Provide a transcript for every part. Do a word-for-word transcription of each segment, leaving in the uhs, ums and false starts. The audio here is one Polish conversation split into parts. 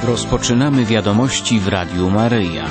Rozpoczynamy wiadomości w Radiu Maryja.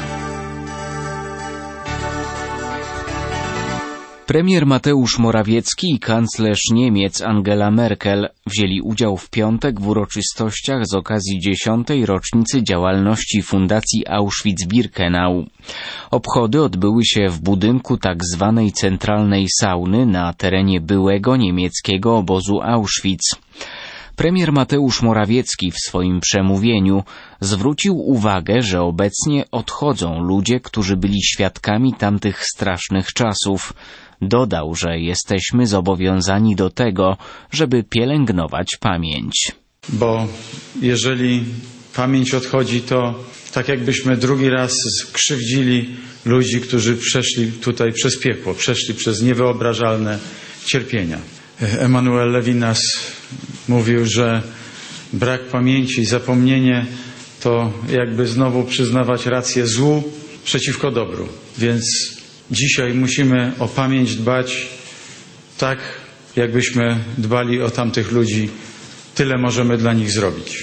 Premier Mateusz Morawiecki i kanclerz Niemiec Angela Merkel wzięli udział w piątek w uroczystościach z okazji dziesiątej rocznicy działalności Fundacji Auschwitz-Birkenau. Obchody odbyły się w budynku tak zwanej centralnej sauny na terenie byłego niemieckiego obozu Auschwitz. Premier Mateusz Morawiecki w swoim przemówieniu zwrócił uwagę, że obecnie odchodzą ludzie, którzy byli świadkami tamtych strasznych czasów. Dodał, że jesteśmy zobowiązani do tego, żeby pielęgnować pamięć. Bo jeżeli pamięć odchodzi, to tak jakbyśmy drugi raz skrzywdzili ludzi, którzy przeszli tutaj przez piekło, przeszli przez niewyobrażalne cierpienia. Emanuel Levinas mówił, że brak pamięci, zapomnienie to jakby znowu przyznawać rację złu przeciwko dobru. Więc dzisiaj musimy o pamięć dbać tak, jakbyśmy dbali o tamtych ludzi. Tyle możemy dla nich zrobić.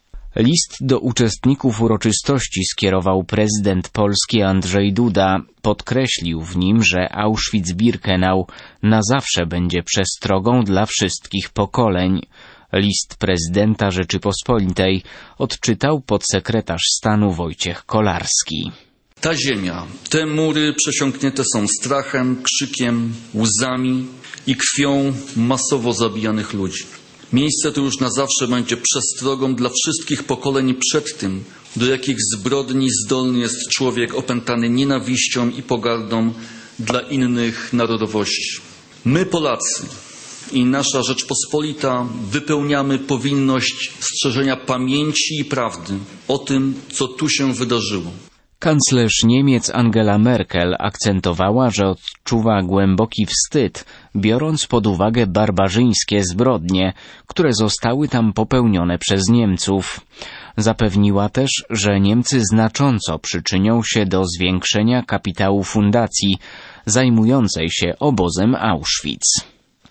List do uczestników uroczystości skierował prezydent Polski Andrzej Duda. Podkreślił w nim, że Auschwitz-Birkenau na zawsze będzie przestrogą dla wszystkich pokoleń. List prezydenta Rzeczypospolitej odczytał podsekretarz stanu Wojciech Kolarski. Ta ziemia, te mury przesiąknięte są strachem, krzykiem, łzami i krwią masowo zabijanych ludzi. Miejsce to już na zawsze będzie przestrogą dla wszystkich pokoleń przed tym, do jakich zbrodni zdolny jest człowiek opętany nienawiścią i pogardą dla innych narodowości. My, Polacy i nasza Rzeczpospolita, wypełniamy powinność strzeżenia pamięci i prawdy o tym, co tu się wydarzyło. Kanclerz Niemiec Angela Merkel akcentowała, że odczuwa głęboki wstyd, biorąc pod uwagę barbarzyńskie zbrodnie, które zostały tam popełnione przez Niemców. Zapewniła też, że Niemcy znacząco przyczynią się do zwiększenia kapitału fundacji zajmującej się obozem Auschwitz.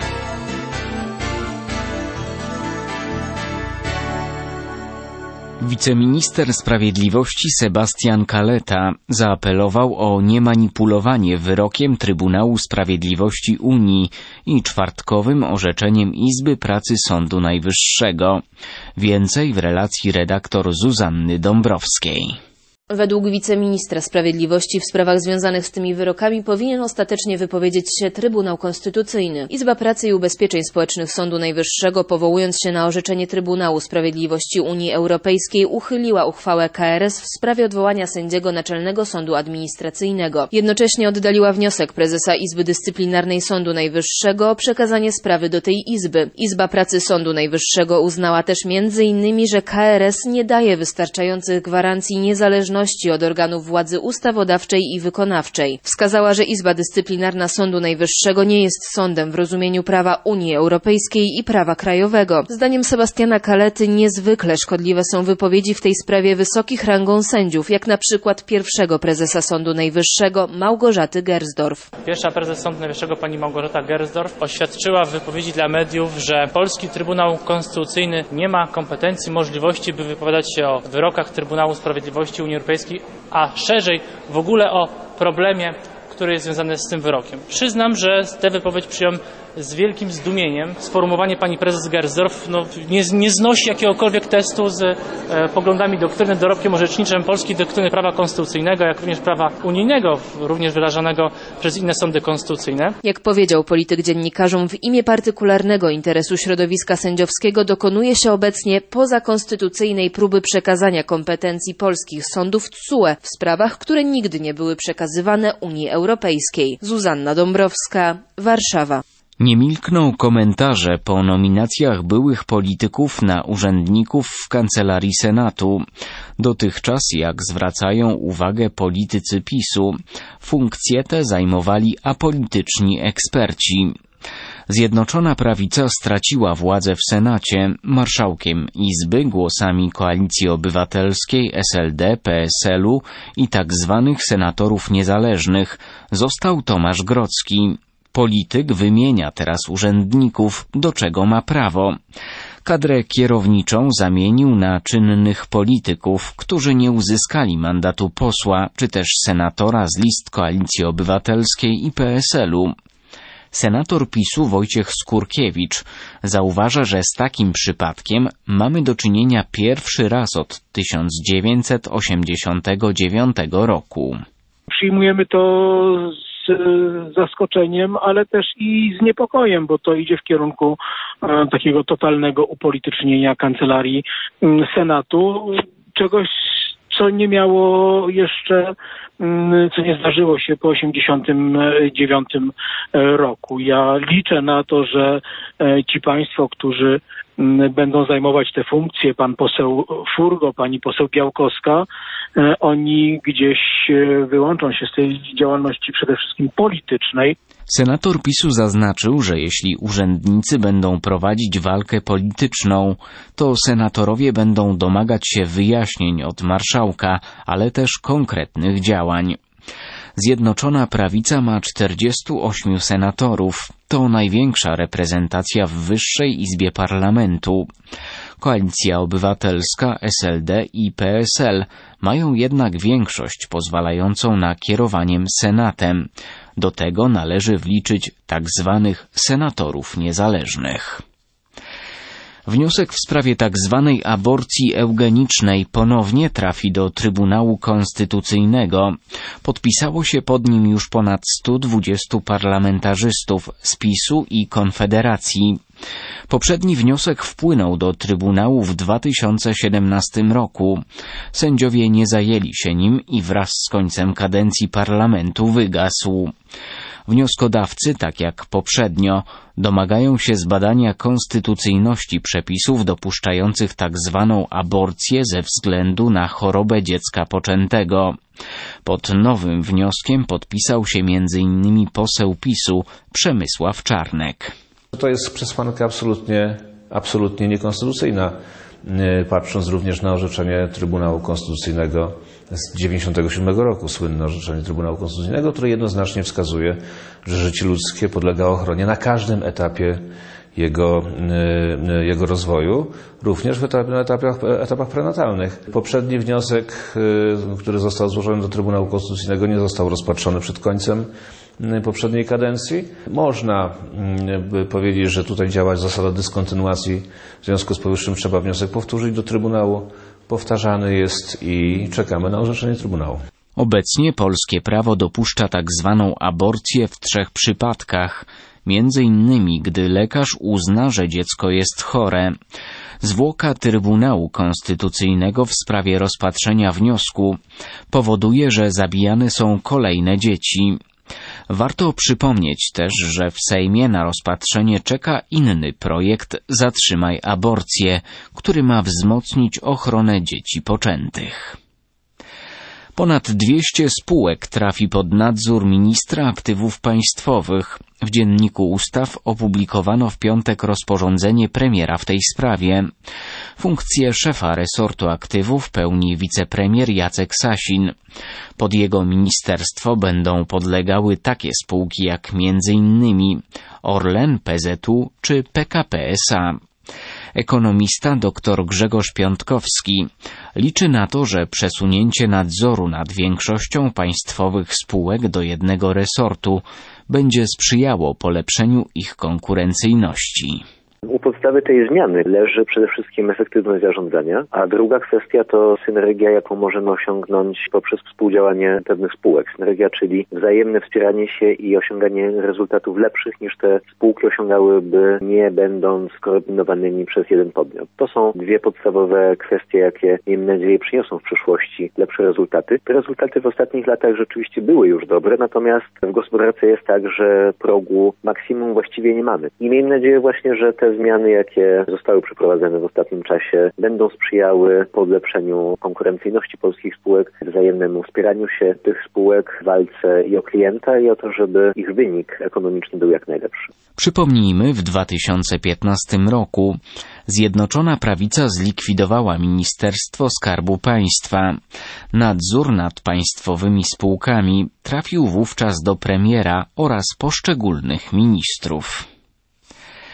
Wiceminister Sprawiedliwości Sebastian Kaleta zaapelował o niemanipulowanie wyrokiem Trybunału Sprawiedliwości Unii i czwartkowym orzeczeniem Izby Pracy Sądu Najwyższego. Więcej w relacji redaktor Zuzanny Dąbrowskiej. Według wiceministra Sprawiedliwości w sprawach związanych z tymi wyrokami powinien ostatecznie wypowiedzieć się Trybunał Konstytucyjny. Izba Pracy i Ubezpieczeń Społecznych Sądu Najwyższego, powołując się na orzeczenie Trybunału Sprawiedliwości Unii Europejskiej, uchyliła uchwałę K R S w sprawie odwołania sędziego Naczelnego Sądu Administracyjnego. Jednocześnie oddaliła wniosek prezesa Izby Dyscyplinarnej Sądu Najwyższego o przekazanie sprawy do tej Izby. Izba Pracy Sądu Najwyższego uznała też między innymi, że K R S nie daje wystarczających gwarancji niezależności od organów władzy ustawodawczej i wykonawczej. Wskazała, że Izba Dyscyplinarna Sądu Najwyższego nie jest sądem w rozumieniu prawa Unii Europejskiej i prawa krajowego. Zdaniem Sebastiana Kalety niezwykle szkodliwe są wypowiedzi w tej sprawie wysokich rangą sędziów, jak na przykład pierwszego prezesa Sądu Najwyższego Małgorzaty Gersdorf. Pierwsza prezes Sądu Najwyższego pani Małgorzata Gersdorf oświadczyła w wypowiedzi dla mediów, że polski Trybunał Konstytucyjny nie ma kompetencji, możliwości, by wypowiadać się o wyrokach Trybunału Sprawiedliwości Unii Europejskiej, a szerzej w ogóle o problemie, który jest związany z tym wyrokiem. Przyznam, że tę wypowiedź przyjąłem z wielkim zdumieniem. Sformułowanie pani prezes Gersdorf no, nie, nie znosi jakiegokolwiek testu z e, poglądami doktryny, dorobkiem orzeczniczym polskiej doktryny prawa konstytucyjnego, jak również prawa unijnego, również wyrażanego przez inne sądy konstytucyjne. Jak powiedział polityk dziennikarzom, w imię partykularnego interesu środowiska sędziowskiego dokonuje się obecnie pozakonstytucyjnej próby przekazania kompetencji polskich sądów T S U E w sprawach, które nigdy nie były przekazywane Unii Europejskiej. Zuzanna Dąbrowska, Warszawa. Nie milkną komentarze po nominacjach byłych polityków na urzędników w Kancelarii Senatu. Dotychczas, jak zwracają uwagę politycy PiSu, funkcje te zajmowali apolityczni eksperci. Zjednoczona Prawica straciła władzę w Senacie. Marszałkiem Izby głosami Koalicji Obywatelskiej, S L D, P S L u i tak zwanych senatorów niezależnych został Tomasz Grodzki. Polityk wymienia teraz urzędników, do czego ma prawo. Kadrę kierowniczą zamienił na czynnych polityków, którzy nie uzyskali mandatu posła czy też senatora z list Koalicji Obywatelskiej i P S L u. Senator PiSu Wojciech Skurkiewicz zauważa, że z takim przypadkiem mamy do czynienia pierwszy raz od tysiąc dziewięćset osiemdziesiątego dziewiątego roku. Przyjmujemy to z zaskoczeniem, ale też i z niepokojem, bo to idzie w kierunku e, takiego totalnego upolitycznienia Kancelarii Senatu, czegoś, co nie miało jeszcze, co nie zdarzyło się po osiemdziesiątym dziewiątym roku. Ja liczę na to, że ci państwo, którzy będą zajmować te funkcje, pan poseł Furgo, pani poseł Białkowska, oni gdzieś wyłączą się z tej działalności przede wszystkim politycznej. Senator PiSu zaznaczył, że jeśli urzędnicy będą prowadzić walkę polityczną, to senatorowie będą domagać się wyjaśnień od marszałka, ale też konkretnych działań. Zjednoczona Prawica ma czterdziestu ośmiu senatorów. To największa reprezentacja w Wyższej Izbie Parlamentu. Koalicja Obywatelska, S L D i P S L mają jednak większość pozwalającą na kierowaniem Senatem. Do tego należy wliczyć tak zwanych senatorów niezależnych. Wniosek w sprawie tak zwanej aborcji eugenicznej ponownie trafi do Trybunału Konstytucyjnego. Podpisało się pod nim już ponad stu dwudziestu parlamentarzystów z PiSu i Konfederacji. Poprzedni wniosek wpłynął do Trybunału w dwa tysiące siedemnastym roku. Sędziowie nie zajęli się nim i wraz z końcem kadencji parlamentu wygasł. Wnioskodawcy, tak jak poprzednio, domagają się zbadania konstytucyjności przepisów dopuszczających tak zwaną aborcję ze względu na chorobę dziecka poczętego. Pod nowym wnioskiem podpisał się między innymi poseł PiSu Przemysław Czarnek. To jest przesłanka absolutnie, absolutnie niekonstytucyjna, patrząc również na orzeczenie Trybunału Konstytucyjnego z dziewięćdziesiątego siódmego roku, słynne orzeczenie Trybunału Konstytucyjnego, które jednoznacznie wskazuje, że życie ludzkie podlega ochronie na każdym etapie jego, jego rozwoju, również w etapie, na etapach, etapach prenatalnych. Poprzedni wniosek, który został złożony do Trybunału Konstytucyjnego, nie został rozpatrzony przed końcem poprzedniej kadencji. Można by powiedzieć, że tutaj działa zasada dyskontynuacji. W związku z powyższym trzeba wniosek powtórzyć do Trybunału. Powtarzany jest i czekamy na orzeczenie Trybunału. Obecnie polskie prawo dopuszcza tak zwaną aborcję w trzech przypadkach. Między innymi, gdy lekarz uzna, że dziecko jest chore. Zwłoka Trybunału Konstytucyjnego w sprawie rozpatrzenia wniosku powoduje, że zabijane są kolejne dzieci. Warto przypomnieć też, że w Sejmie na rozpatrzenie czeka inny projekt Zatrzymaj aborcję, który ma wzmocnić ochronę dzieci poczętych. Ponad dwieście spółek trafi pod nadzór ministra aktywów państwowych. W Dzienniku Ustaw opublikowano w piątek rozporządzenie premiera w tej sprawie. Funkcję szefa resortu aktywów pełni wicepremier Jacek Sasin. Pod jego ministerstwo będą podlegały takie spółki jak między innymi Orlen, P Z U czy P K P S A. Ekonomista dr Grzegorz Piątkowski liczy na to, że przesunięcie nadzoru nad większością państwowych spółek do jednego resortu będzie sprzyjało polepszeniu ich konkurencyjności. U podstawy tej zmiany leży przede wszystkim efektywność zarządzania, a druga kwestia to synergia, jaką możemy osiągnąć poprzez współdziałanie pewnych spółek. Synergia, czyli wzajemne wspieranie się i osiąganie rezultatów lepszych niż te spółki osiągałyby, nie będąc skoordynowanymi przez jeden podmiot. To są dwie podstawowe kwestie, jakie, miejmy nadzieję, przyniosą w przyszłości lepsze rezultaty. Te rezultaty w ostatnich latach rzeczywiście były już dobre, natomiast w gospodarce jest tak, że progu maksimum właściwie nie mamy. I miejmy nadzieję właśnie, że te zmiany, jakie zostały przeprowadzone w ostatnim czasie, będą sprzyjały polepszeniu konkurencyjności polskich spółek, wzajemnemu wspieraniu się tych spółek, walce i o klienta i o to, żeby ich wynik ekonomiczny był jak najlepszy. Przypomnijmy, w dwa tysiące piętnastym roku Zjednoczona Prawica zlikwidowała Ministerstwo Skarbu Państwa. Nadzór nad państwowymi spółkami trafił wówczas do premiera oraz poszczególnych ministrów.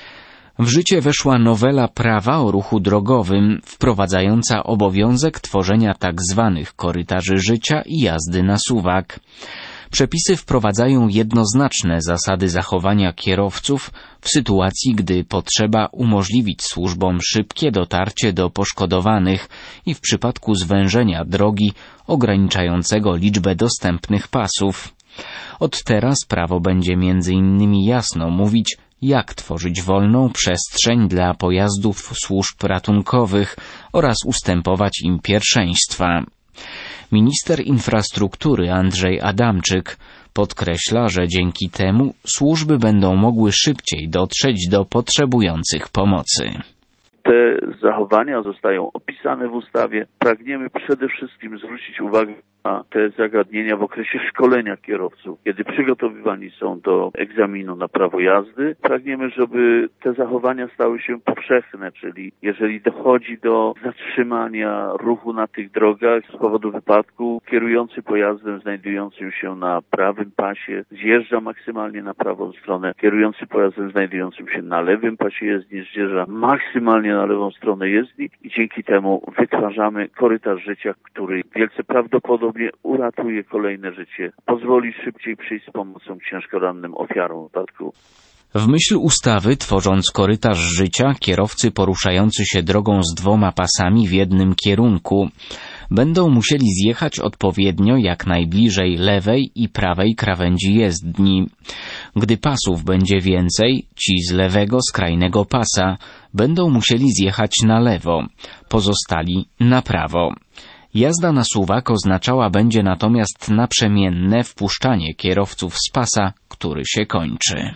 W życie weszła nowela prawa o ruchu drogowym, wprowadzająca obowiązek tworzenia tzw. korytarzy życia i jazdy na suwak. Przepisy wprowadzają jednoznaczne zasady zachowania kierowców w sytuacji, gdy potrzeba umożliwić służbom szybkie dotarcie do poszkodowanych i w przypadku zwężenia drogi ograniczającego liczbę dostępnych pasów. Od teraz prawo będzie między innymi jasno mówić, jak tworzyć wolną przestrzeń dla pojazdów służb ratunkowych oraz ustępować im pierwszeństwa. Minister infrastruktury Andrzej Adamczyk podkreśla, że dzięki temu służby będą mogły szybciej dotrzeć do potrzebujących pomocy. Te zachowania zostają opisane w ustawie. Pragniemy przede wszystkim zwrócić uwagę na te zagadnienia w okresie szkolenia kierowców. Kiedy przygotowywani są do egzaminu na prawo jazdy, pragniemy, żeby te zachowania stały się powszechne, czyli jeżeli dochodzi do zatrzymania ruchu na tych drogach z powodu wypadku, kierujący pojazdem znajdującym się na prawym pasie zjeżdża maksymalnie na prawą stronę, kierujący pojazdem znajdującym się na lewym pasie jezdni zjeżdża maksymalnie na lewą stronę jezdni i dzięki temu wytwarzamy korytarz życia, który wielce prawdopodobnie uratuje kolejne życie, pozwoli szybciej przyjść z pomocą ciężko rannym ofiarom wypadku. W myśl ustawy, tworząc korytarz życia, kierowcy poruszający się drogą z dwoma pasami w jednym kierunku będą musieli zjechać odpowiednio jak najbliżej lewej i prawej krawędzi jezdni. Gdy pasów będzie więcej, ci z lewego skrajnego pasa będą musieli zjechać na lewo, pozostali na prawo. Jazda na suwak oznaczała będzie natomiast naprzemienne wpuszczanie kierowców z pasa, który się kończy.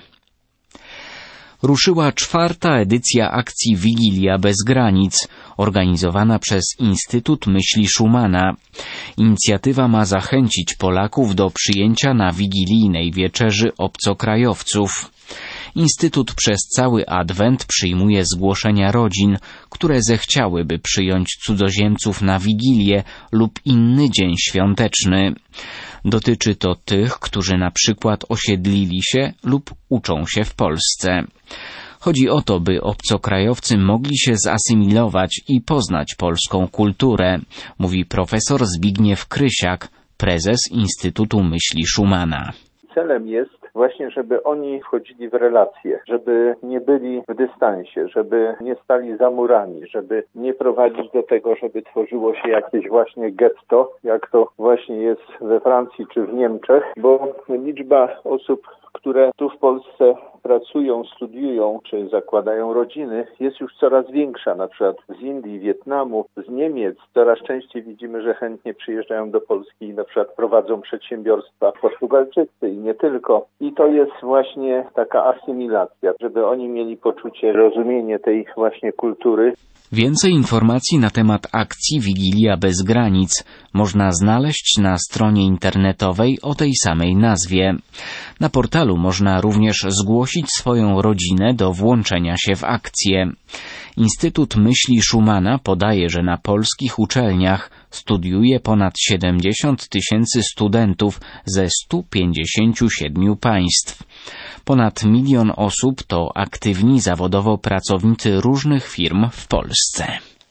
Ruszyła czwarta edycja akcji Wigilia bez granic, organizowana przez Instytut Myśli Schumana. Inicjatywa ma zachęcić Polaków do przyjęcia na wigilijnej wieczerzy obcokrajowców. Instytut przez cały adwent przyjmuje zgłoszenia rodzin, które zechciałyby przyjąć cudzoziemców na Wigilię lub inny dzień świąteczny. Dotyczy to tych, którzy na przykład osiedlili się lub uczą się w Polsce. Chodzi o to, by obcokrajowcy mogli się zasymilować i poznać polską kulturę, mówi profesor Zbigniew Krysiak, prezes Instytutu Myśli Schumana. Celem jest właśnie, żeby oni wchodzili w relacje, żeby nie byli w dystansie, żeby nie stali za murami, żeby nie prowadzić do tego, żeby tworzyło się jakieś właśnie getto, jak to właśnie jest we Francji czy w Niemczech, bo liczba osób, które tu w Polsce pracują, studiują czy zakładają rodziny, jest już coraz większa. Na przykład z Indii, Wietnamu, z Niemiec coraz częściej widzimy, że chętnie przyjeżdżają do Polski i na przykład prowadzą przedsiębiorstwa Portugalczycy i nie tylko. I to jest właśnie taka asymilacja, żeby oni mieli poczucie, rozumienie tej właśnie kultury. Więcej informacji na temat akcji Wigilia bez granic można znaleźć na stronie internetowej o tej samej nazwie. Na portalu można również zgłosić swoją rodzinę do włączenia się w akcję. Instytut Myśli Schumana podaje, że na polskich uczelniach studiuje ponad siedemdziesiąt tysięcy studentów ze stu pięćdziesięciu siedmiu państw. Ponad milion osób to aktywni zawodowo pracownicy różnych firm w Polsce.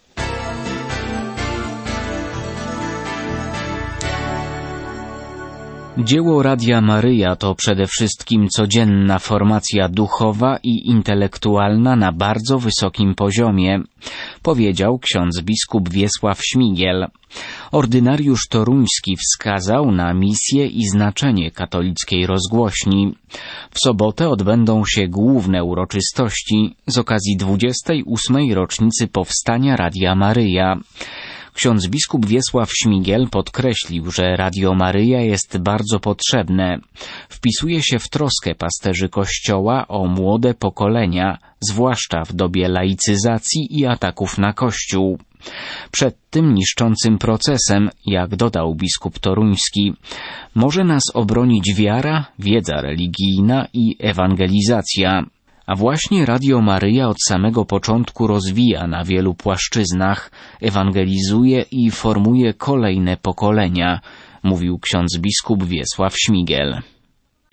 Dzieło Radia Maryja to przede wszystkim codzienna formacja duchowa i intelektualna na bardzo wysokim poziomie, powiedział ksiądz biskup Wiesław Śmigiel. Ordynariusz toruński wskazał na misję i znaczenie katolickiej rozgłośni. W sobotę odbędą się główne uroczystości z okazji dwudziestej ósmej rocznicy powstania Radia Maryja. Ksiądz biskup Wiesław Śmigiel podkreślił, że Radio Maryja jest bardzo potrzebne. Wpisuje się w troskę pasterzy Kościoła o młode pokolenia, zwłaszcza w dobie laicyzacji i ataków na Kościół. Przed tym niszczącym procesem, jak dodał biskup toruński, może nas obronić wiara, wiedza religijna i ewangelizacja. A właśnie Radio Maryja od samego początku rozwija na wielu płaszczyznach, ewangelizuje i formuje kolejne pokolenia, mówił ksiądz biskup Wiesław Śmigiel.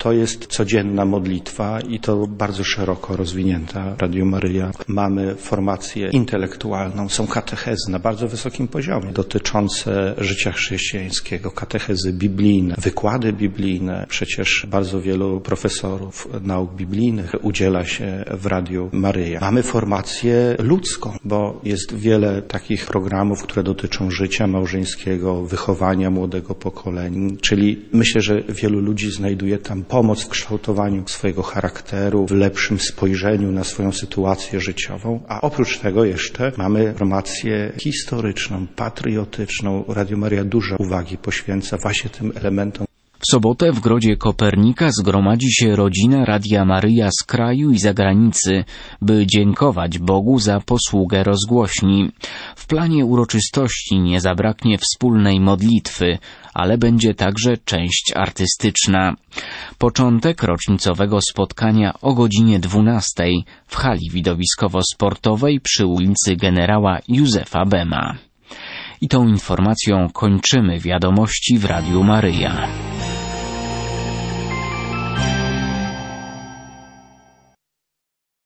To jest codzienna modlitwa i to bardzo szeroko rozwinięta Radio Maryja. Mamy formację intelektualną, są katechezy na bardzo wysokim poziomie dotyczące życia chrześcijańskiego, katechezy biblijne, wykłady biblijne. Przecież bardzo wielu profesorów nauk biblijnych udziela się w Radiu Maryja. Mamy formację ludzką, bo jest wiele takich programów, które dotyczą życia małżeńskiego, wychowania młodego pokolenia, czyli myślę, że wielu ludzi znajduje tam pomoc w kształtowaniu swojego charakteru, w lepszym spojrzeniu na swoją sytuację życiową, a oprócz tego jeszcze mamy formację historyczną, patriotyczną. Radio Maryja dużo uwagi poświęca właśnie tym elementom. W sobotę w Grodzie Kopernika zgromadzi się rodzina Radia Maryja z kraju i zagranicy, by dziękować Bogu za posługę rozgłośni. W planie uroczystości nie zabraknie wspólnej modlitwy, ale będzie także część artystyczna. Początek rocznicowego spotkania o godzinie dwunastej w hali widowiskowo-sportowej przy ulicy Generała Józefa Bema. I tą informacją kończymy wiadomości w Radiu Maryja.